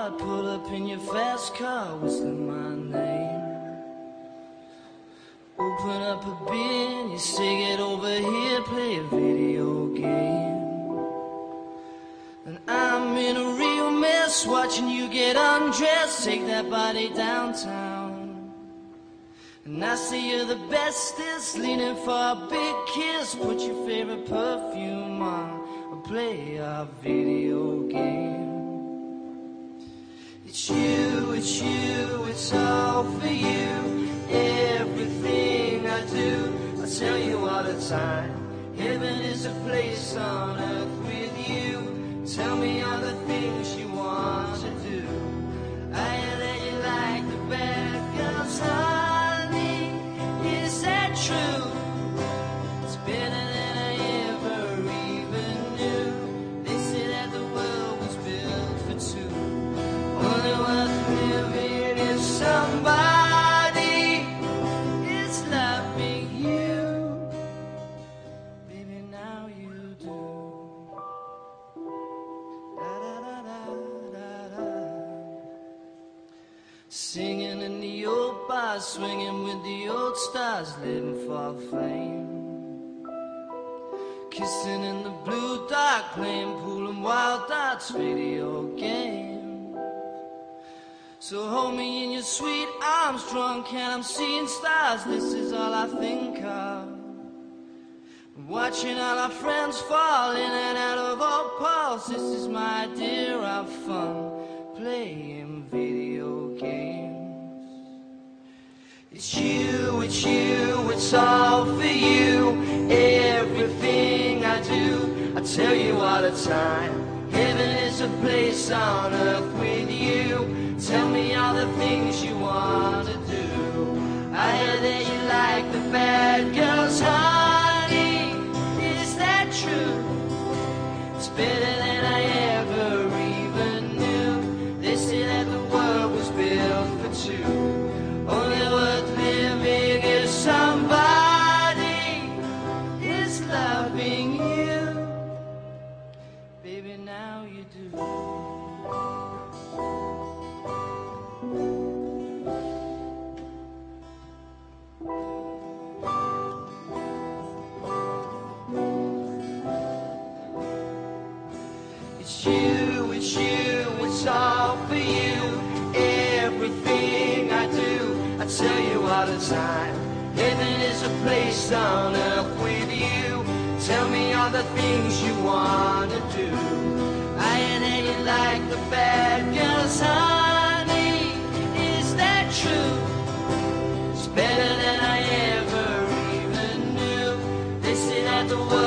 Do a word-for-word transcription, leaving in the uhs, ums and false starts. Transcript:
I'd pull up in your fast car, whistling my name. Open up a beer and you say get over here, play a video game. And I'm in a real mess, watching you get undressed, take that body downtown. And I say you're the bestest, leaning for a big kiss, put your favorite perfume on, or play our video game. It's you, it's you, it's all for you. Everything I do, I tell you all the time. Heaven is a place on earth with you. Tell me all the things you want to do. I hear that you like the bad girls, honey. Is that true? It's better than I ever even knew. They say that the world was built for two. Only worth living if somebody is loving you. Baby, now you do. Da, da, da, da, da, da. Singing in the old bars, swinging with the old stars, living for fame. Kissing in the blue dark, playing pool and wild darts, video game. So hold me in your sweet arms, drunk and I'm seeing stars. This is all I think of. Watching all our friends fall in and out of our pulse. This is my idea of fun, playing video games. It's you, it's you, it's all for you. Everything I do, I tell you all the time. Heaven is a place on earth with you. Tell me all the things you want to do. I hear that you like the bad girls, honey. Is that true? It's better than I ever even knew. They say that the world was built for two. Only worth living if somebody is loving you. Baby, now you do. It's you, it's you, it's all for you. Everything I do, I tell you all the time. Heaven is a place on earth with you. Tell me all the things you want to do. I hear that you like the bad girls, honey. Is that true? It's better than I ever even knew. They say that the world